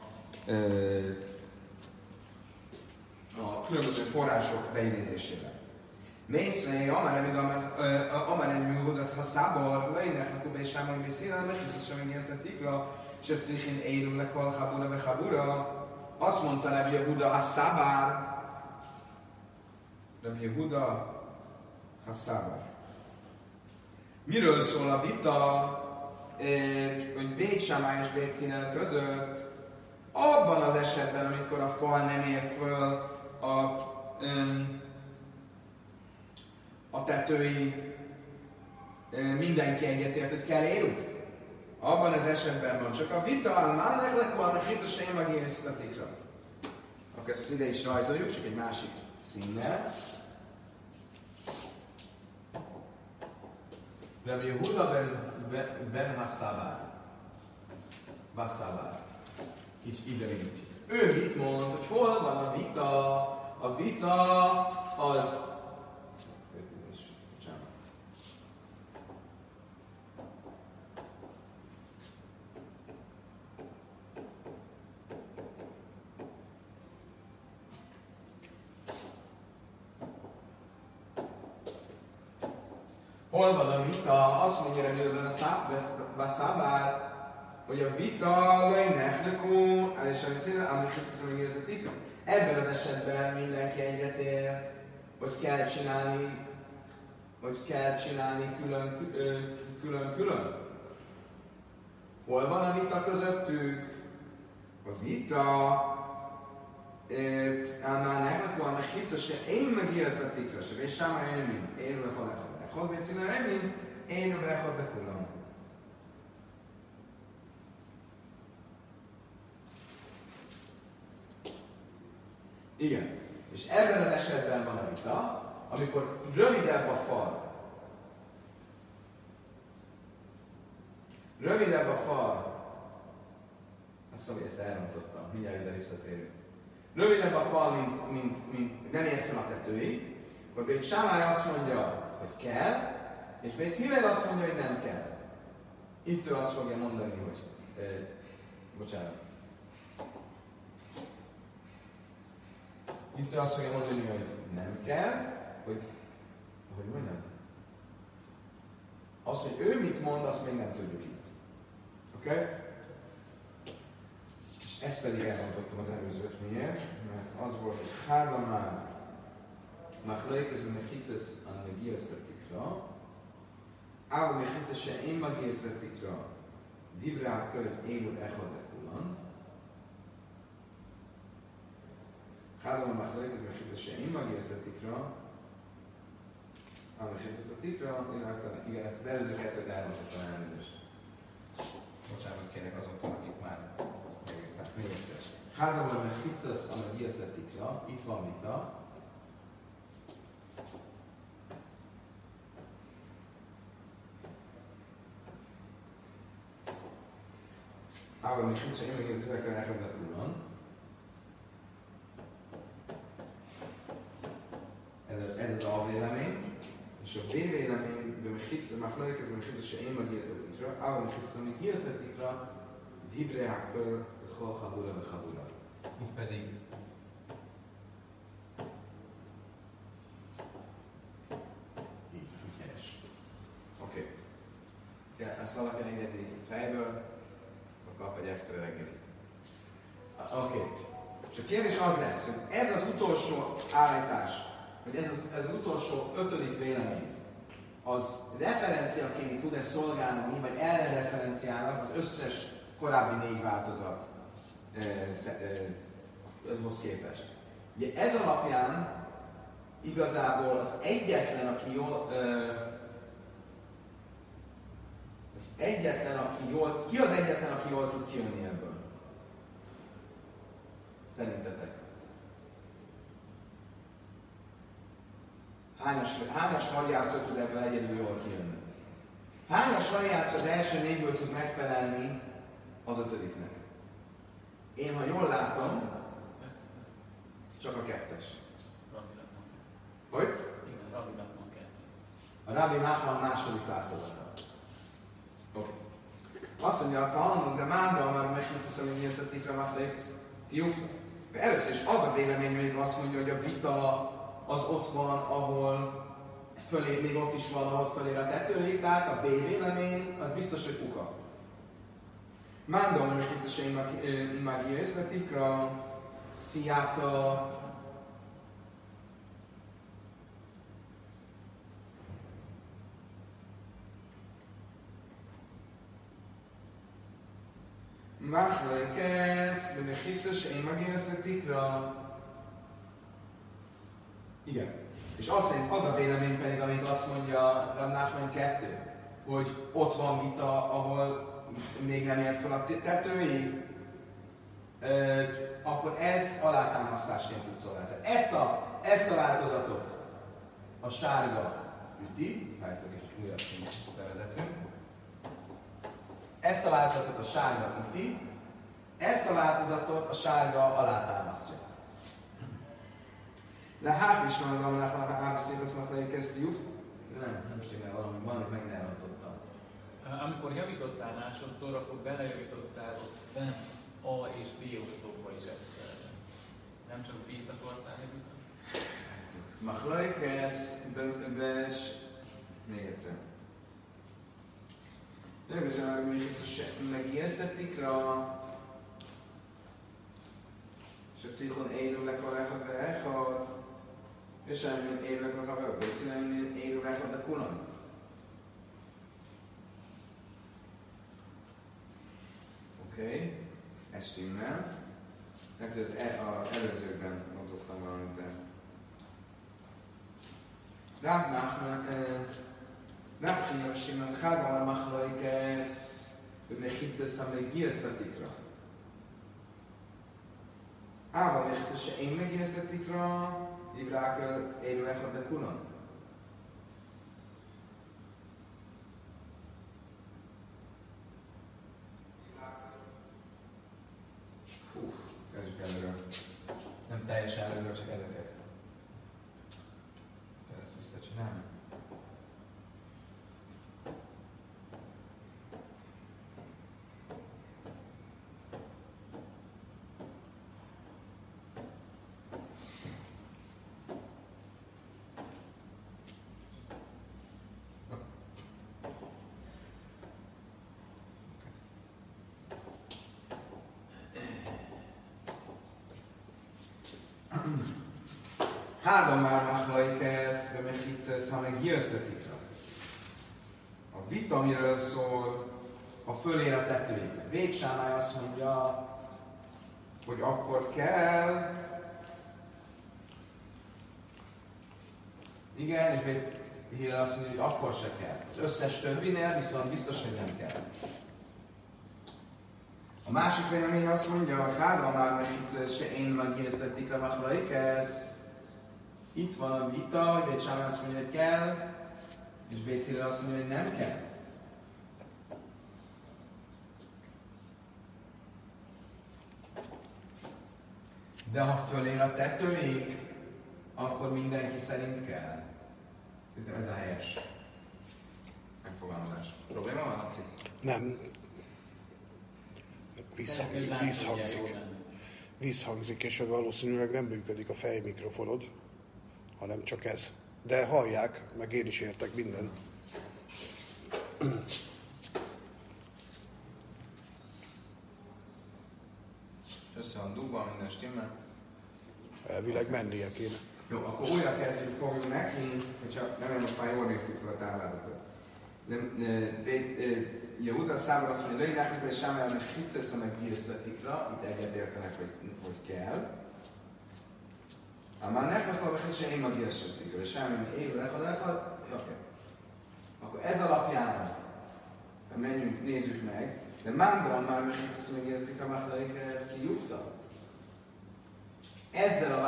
különböző források beidézésében. Mészre, amerem Judas Haszábar, Leinek, Nakubé Sámai Bészélel, megkívül sem megérzetikra, és a Cichén Érum lekal Habura ve Habura. Azt mondta Rabbi Yehuda Haszábar, Rabbi Yehuda Haszábar. Miről szól a vita, hogy Bét Sámai és Bét Hillel között? Abban az esetben, amikor a fal nem ér föl a tetőig, mindenki egyetért, hogy kell érünk. Abban az esetben van csak a vita, álmának lekval, meg hitos én megérztetikra. Akkor ezt ide is rajzoljuk, csak egy másik színnel. Rabbi Yehuda ben Haszábar. Így rövidítjük. Ő mit mond, hogy hol van a vita? A vita az... Hol van a vita? Azt mondja, hogy a Szabár, hogy a vita lejneknekú, és a viszont, amit hitsz, hogy érzetik, ebben az esetben mindenki egyetért, hogy kell csinálni külön-külön. Hol van a vita közöttük? A vita már neknek van, és hitsz, hogy én megérzetik, és Sámai én lefalek. Hol beszélne emin, én vechad lekulam. Igen. És ebben az esetben van a vita, amikor rövidebb a fal. Azt mondom, hogy ezt elrontottam, mindjárt ide visszatérünk. Rövidebb a fal, mint nem ér fel a tetőig, akkor Bét Sámai azt mondja, hogy kell, és Bét Hillel azt mondja, hogy nem kell. Itt ő azt fogja mondani, hogy... bocsánat. Itt ő azt fogja mondani, hogy nem kell, hogy mondjam? Az, hogy ő mit mond, azt még nem tudjuk itt. Oké? Okay? És ezt pedig elmondottam az előzőt. Miért? Mert az volt, hogy Hádamán Machlekes Mechices a Megiasztatikra, Áll Mechices se én Megiasztatikra, Divrá Költ Élul Echadekulan, Hádamán Machlekes Mechices se én Megiasztatikra, Áll Mechices a Tikra, igen, ezt az előző kettőt elmondottam elnézést. Bocsánat kérek azoktól, akik már megírták. Még egyszer. Hádamán Mechices a Megiasztatikra, itt van vita. Aber mich nicht immer hier sehr gerne haben der Kulan. Ez az A vélemény, és a B vélemény, de mich hitz, mach lejek, ez mich hitz, se én megérztetikra, aber mich hitz, amíg érztetikra, divré hakkel, chol chabura, ve chabura. Itt pedig így helyes. Oké. Ezt valaki engedi fejből, kap egy extra reggeli. Oké. És a kérdés az lesz, hogy ez az utolsó állítás, hogy ez az utolsó 5. vélemény, az referenciaként tud-e szolgálni, vagy ellenreferenciának az összes korábbi 4 változathoz képest. Ugye ez alapján igazából az egyetlen, aki jól ki az egyetlen, aki jól tud kijönni ebből? Szerintetek? Hányas variáció tud ebből egyedül jól kijönni? Hányas variáció az első 4-ből tud megfelelni az 5-nek? Én, ha jól látom, csak a 2-es. Hogy? Igen, Rabbi Nachman 2. A Rabbi Nachman második változata. Oké. Azt mondja, a Talmud, de Mánda, már meghiszem, hogy érzettikre Machlekes Tiufna. Először is az a vélemény, még azt mondja, hogy a vita az ott van, ahol fölé, még ott is van, ahol fölér a tetőig, tehát a B vélemény, az biztos, hogy kuka. Mánda, már meghiszem, hogy érzettikre Sziáta, Machlekes, de Mechices, én megéreztetikra. Igen. És azt szerint az a vélemény pedig, amit azt mondja Rab Nachman 2, hogy ott van vita, ahol még nem ért fel a tetőig, akkor ez alátámasztásként tud szolgálni. Ezt a változatot a sárga üti, várjátok egy újabb bevezetünk. Ezt a változatot a sárga üti, ezt a változatot a sárga alátámasztja. De hát is van, hogy árbeszélt, azt mondta, hogy ezt jut. Nem stimmel valamit meg nem elrontottam. Amikor javítottál másodszor, akkor belejavítottál ott fenn A és B oszlopba is egyszer. Nem csak B-t akartál javítani? Machlekes, még egyszer. Legalább még megijesztettikra, és a ciklon élőlek a lehad, és elmén élőlek a haver, beszélni élőlek a kulan. Oké, ez stimmel. Hát ez az előzőkben mondottam valamit, de... Rav Nachman, Rav Hina Shimon Chagam Machlekes Mechices Megiasztatikra. Áva Mechices se én megiasztatikra, Ivrákel élő echad de kulan. Kezdjük előről. Nem teljesen előről, csak ezeket. Ezt visszacsinálni. Hádom már machlaikesz, de mechitzesz, ha meg jösszletikra. A vita, miről szól, a fölér a tetőjébe. Védsámály azt mondja, hogy akkor kell. Igen, és Hillel azt mondja, hogy akkor se kell. Az összes többinél viszont biztos, hogy nem kell. A másik vélemény azt mondja, hogy hádam már mechitzesz, se én megérztetik machlaikesz. Itt van a vita, hogy Bét Sámály azt mondja, hogy kell, és Bét Hillel azt mondja, hogy nem kell. De ha fölér a tetőig, akkor mindenki szerint kell. Szerintem ez a helyes megfogalmazás. Probléma van, Laci? Nem. Vízhangzik, és valószínűleg nem működik a fejmikrofonod, hanem csak ez. De hallják, meg én is értek mindent. Össze van dugva, minden stimmel. Elvileg mennie kéne. Jó, akkor újra kezdjük, fogjuk neki, hogyha nem, most már jól írtuk fel a táblázatot. Jehuda számra azt mondja, Leidáknak, hogy Sámályának hiccesz, meg hírszletikra, itt egyetértenek, hogy kell. Már neknek van, hogy se én meg hírszletikra, és Sámályának évre lehad, oké. Akkor ez alapján menjünk, nézzük meg, de Mándran már meg hiccesz, meg hírszletikra, Máhlaikre ezt kijúfta. Ezzel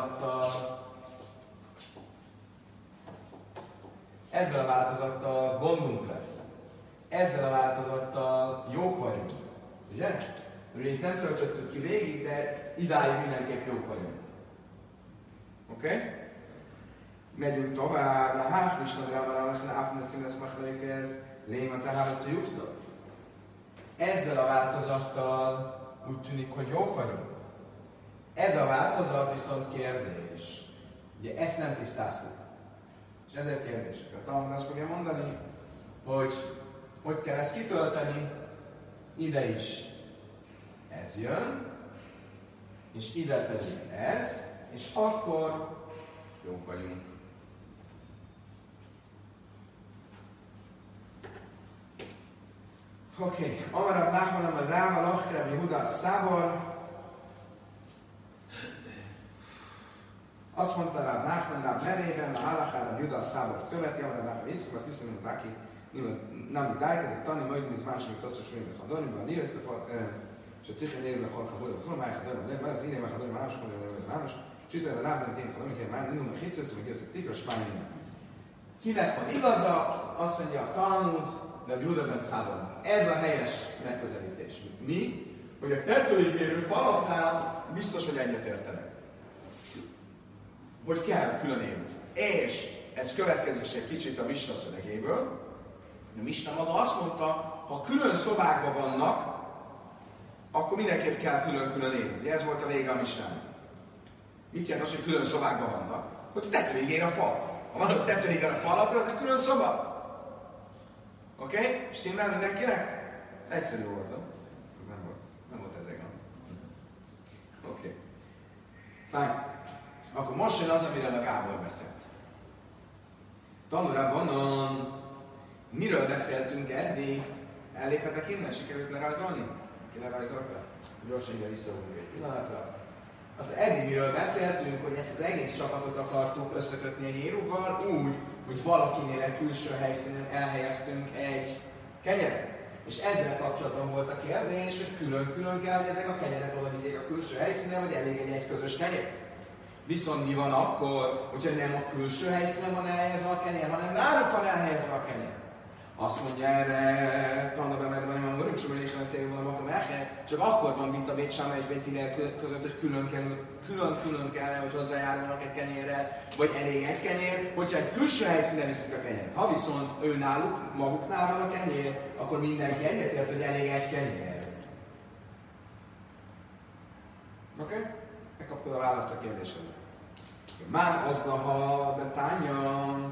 a változattal gondunk lesz. Ezzel a változattal jók vagyunk. Ugye? Ugye itt nem töltöttük ki végig, de idáig mindenképp jók vagyunk. Oké? Okay? Megyünk tovább. La hásmisnadrámra, áfneszín lesz machlaikez, léma tehát a jufta. Ezzel a változattal úgy tűnik, hogy jók vagyunk. Ez a változat viszont kérdés. Ugye ezt nem tisztáztuk. És ezért kérdés. A Talmud azt fogja mondani, hogy kell ezt kitölteni, ide is ez jön, és ide pedig ez, és akkor jók vagyunk. Oké. Amarab Náhmanam, hogy Ráma Lachkeb Jehuda Szábor. Azt mondta rá Náhman rá merében, a Hálachára Jehuda Szábort követi, Amarab Náhman Yitzchak, azt hiszem, hogy aki nem dájkedek tanni, majd mi másik tasszos röjjön a Hadoniban, és a cikken érve halkabodó, hogy májha dörben, mert az én éve Hadoni mások, hogy mások, csütőre rában tényleg Hadoni, hogy már indulnak hitszősz, meg jössz a tikra, spányolnak. Kinek van igaza, azt mondja a Talmud, de a Jehuda Szábornak. Ez a helyes megközelítés. Mi? Hogy a tetőig érő falaknál biztos, hogy egyetértenek. Hogy kell külön érő. És ez következik egy kicsit a Misna szövegéből. A Misna maga azt mondta, ha külön szobákban vannak, akkor mindenképp kell külön-külön érő. Ugye ez volt a vége a Misnának. Mit jelent az, hogy külön szobákban vannak? Hogy tetőig ér a fal. Ha van, hogy tetőig ér a fal, akkor az egy külön szoba. Oké? Okay? Stimmel mindenkinek? Egyszerű volt, nem volt ezek, nem? Oké. Okay. Fine. Akkor most jön az, amiről a Gábor beszélt. Tanulában miről beszéltünk eddig? Elléphetek innen? Sikerült lerajzolni? Ki lerajzolta? Gyorsan ide visszahúzunk egy pillanatra. Az eddigiről beszéltünk, hogy ezt az egész csapatot akartuk összekötni egy érúval úgy, hogy valakinél egy külső helyszínen elhelyeztünk egy kenyeret. És ezzel kapcsolatban volt a kérdés, hogy külön-külön kell, hogy ezek a kenyeret oda vigyék a külső helyszínen, vagy elég egy közös kenyér. Viszont mi van akkor, hogyha nem a külső helyszínen van elhelyezve a kenyér, hanem náluk van elhelyezve a kenyér? Azt mondja erre, tanulban megvan, hogy van sem elég szélén van a magam elhely, csak akkor van vita Bét Sámály és Bét Hillel között, hogy külön kell, hogy hozzájárulnak egy kenyérrel, vagy elég egy kenyér, hogyha egy külső helyszínen viszik a kenyeret. Ha viszont ő náluk, maguknál van a kenyér, akkor mindenki egyetért, hogy elég egy kenyér. Oké? Megkaptad a választ a kérdésedre. Már oszlaha, de tányan.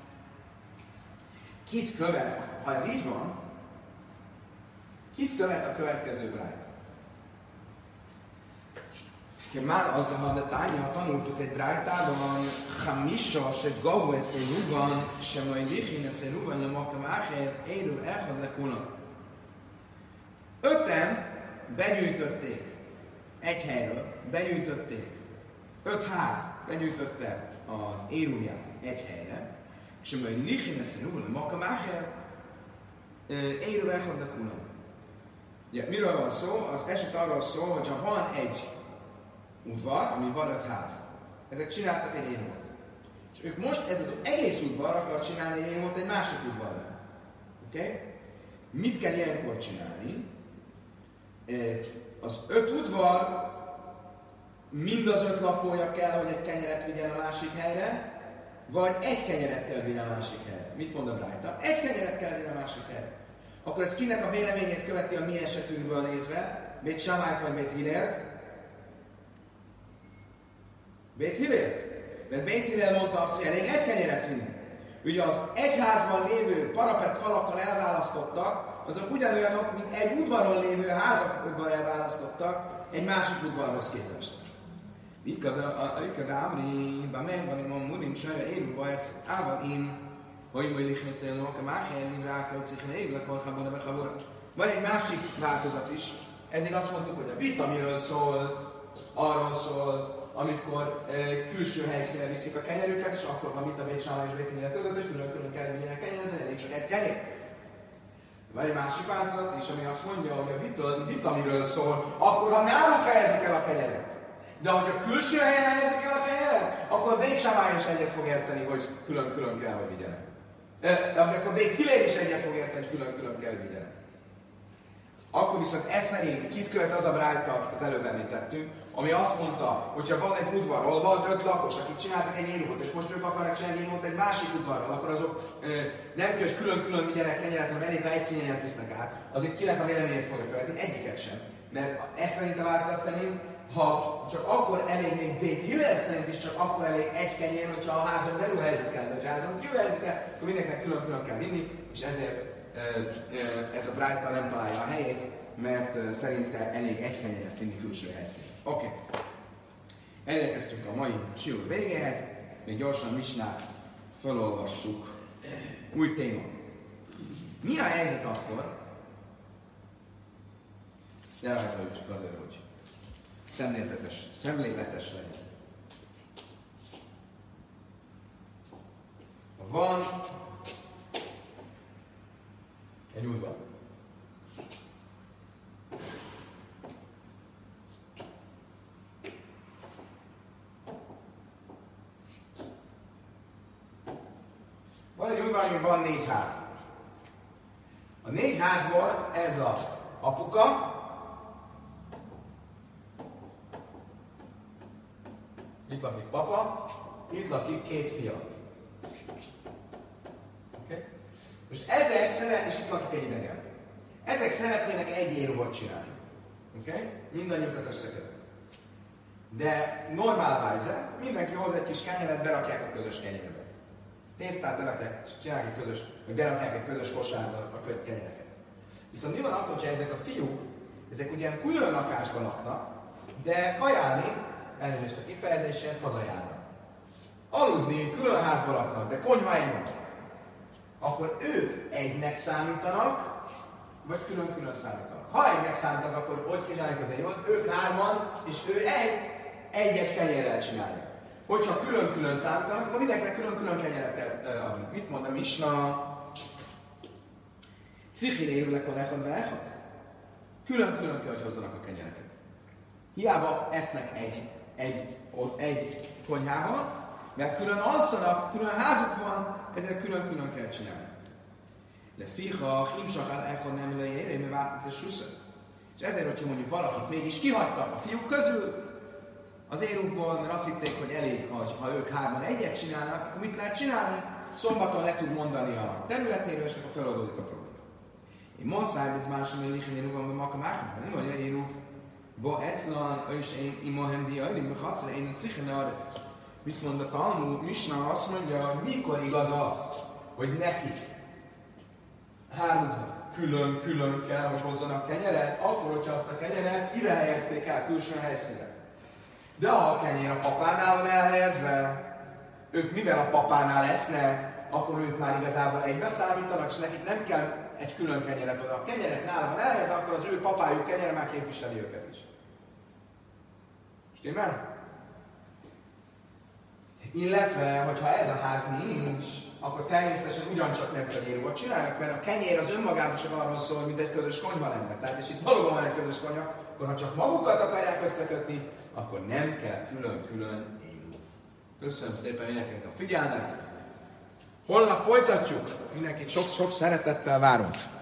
Kit követ, ha ez így van, kit követ a következő brájta? Már az a tánya, tanultuk egy brájtában, Hamisha, se gavu eszé ruban, se majd lichin eszé ruban, nem akam áher, érül elhad lekuna. 5-en begyűjtötték egy helyről, begyűjtötték 5 ház begyűjtötte az érúját egy helyre, és majd lichin eszé ruban, nem akam áher, érül elhad lekuna. Ugye, miről van szó? Az eset arról szól, hogyha van egy udvar, ami van 5 ház. Ezek csináltak egy érmót. És ők most ez az egész udvar akar csinálni egy érmót egy másik udvarra. Oké? Okay? Mit kell ilyenkor csinálni? Az 5 udvar mind az 5 lakója kell, hogy egy kenyeret vigyen a másik helyre, vagy egy kenyeret kell vinni a másik helyre. Mit mond a Brájta? Egy kenyeret kell vinni a másik helyre. Akkor ez kinek a véleményét követi a mi esetünkből nézve? Bét Samályt vagy Bét Hilelt? Bét Hilelt? Mert Bét Hillel mondta azt, hogy elég egy kenyeret vinni. Ugye az egyházban lévő parapet falakkal elválasztottak, azok ugyanolyanok, mint egy udvaron lévő házakban elválasztottak egy másik udvarhoz képest. Ikada Amri, Bamen, Vanimon, Murim, Sajra, Éru, Bajec, Ával, Én, hogy majd lichnészélnök, a máhelyni rákkal cichne, évlekor, habona, behabona. Van egy másik változat is. Eddig azt mondtuk, hogy a vita miről szólt, arról szólt, amikor külső helyszínen viszik a kenyerüket, és akkor van mit a Bét Sámai és Bét Hillel között, hogy külön-külön kell vigyenek kenyeret, elég csak egy kenyér. Van egy másik változat is, ami azt mondja, hogy a vita miről szól, akkor ha náluk helyezik el a kenyeret. De hogyha külső helyen helyezik el a kenyeret, akkor Bét Sámai is egyet fog érteni, hogy külön-külön kell, hogy vigyenek. Akkor Bét Hillel is egyet fog érteni, hogy külön-külön kell, hogy vigyenek. Akkor viszont ez szerint kit követ az a brájta, akit az előbb említettünk, ami azt mondta, hogyha van egy udvar, ahol van 5 lakos, akik csináltak egy érúvot, és most ők akarnak csinálni egy érúvot egy másik udvarral, akkor azok nem kell, hogy külön-külön vigyenek kenyeret, hanem elég, ha egy kenyeret visznek át, az itt kinek a véleményét fogja követni, egyiket sem. Mert ez szerint a változat szerint, ha csak akkor elég még Bét Hillel szerint is csak akkor elég egy kenyér, hogyha a házon belül helyezik el, de ha a házon kívül helyezik el, akkor mindenkinek külön-külön kell vinni, és ezért ez a brájta nem találja a helyét, mert szerinte elég egy kenyeret vinni külső helyszínen. Oké. Elérkeztünk a mai siúr végéhez, még gyorsan Misnát felolvassuk. Új téma. Mi a helyzet akkor? De rajzoljuk csak azért, hogy szemléletes legyen. Van egy udvar. Van egy udvar, amiben van 4 ház. A 4 házból ez az apuka, itt lakik papa, itt lakik 2 fia. Okay? Most ezek és itt lakik egy idegen. Ezek szeretnének egy érúvat csinálni. Okay? Mindannyiukat összekötni. De normál vájze, mindenki hoz egy kis kenyeret, berakják a közös kenyérbe. Tésztát berakják, és csinálják egy közös, vagy berakják egy közös kosárba a kenyereket. Viszont mi van akkor, hogyha ezek a fiúk, ezek ugyan külön lakásban laknak, de kajálni, elnézést a kifejezésen, hazajárnak. Aludni külön házban laknak, de konyha egy van. Akkor ők egynek számítanak, vagy külön-külön számítanak. Ha egynek számítanak, akkor hogy csinálják az egyet? Ők 3-an, és ő egy kenyérrel csinálja. Hogyha külön-külön számítanak, akkor mindenkinek külön-külön kenyeret kell adni. Mit mond a Misna? Szichén érülek a lechad. Külön-külön kell, hogy hozzanak a kenyereket. Hiába esznek egy konyhában, mert külön alszanak, külön házuk van, ezek külön-külön kell csinálni. Le fiha, himsachát elfad nem leéré, mert változik a suszor. És ezért, hogyha mondjuk valakit mégis kihagytak a fiúk közül, az érúkból, mert azt hitték, hogy elég, ha ők 3-an egyet csinálnak, akkor mit lehet csinálni? Szombaton le tud mondani a területéről, és akkor feloldódik a probléma. Én Mosszáj, ez másom, hogy lichin érúban, mert maka máknak, nem mondja érúv, bo eclan, és én imahem diairim, mert hatszor én a cichen arra. Mit mond a Talmud? Misna azt mondja, hogy mikor igaz az, hogy nekik 3-nak külön-külön kell, hogy hozzanak kenyeret, akkor, hogyha azt a kenyeret ide helyezték el külső helyszínre. De ha a kenyér a papánál van elhelyezve, ők mivel a papánál esznek, akkor ők már igazából egybe számítanak, és nekik nem kell egy külön kenyeret oda. A kenyerek nála van elhelyezve, akkor az ő papájuk kenyere már képviseli őket is. Stimmel? Illetve, hogyha ez a ház nincs, akkor természetesen ugyancsak nem kenyérúvat csinálnak, mert a kenyér az önmagában csak arról szól, mint egy közös konyha lenne. Tehát, és itt valóban van egy közös konyha, akkor ha csak magukat akarják összekötni, akkor nem kell külön-külön érú. Köszönöm szépen mindenkinek a figyelmet! Holnap folytatjuk! Mindenkit sok-sok szeretettel várunk!